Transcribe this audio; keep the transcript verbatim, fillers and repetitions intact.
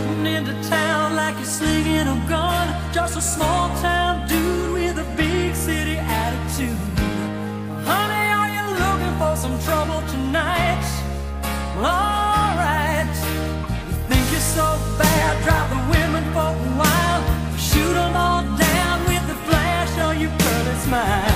cutting into town like you're slinging a gun. Just a small town dude with a big city attitude. Honey, are you looking for some trouble tonight? Well, alright. You think you're so bad, drive the women for a while, shoot them all down with the flash on your pearly smile.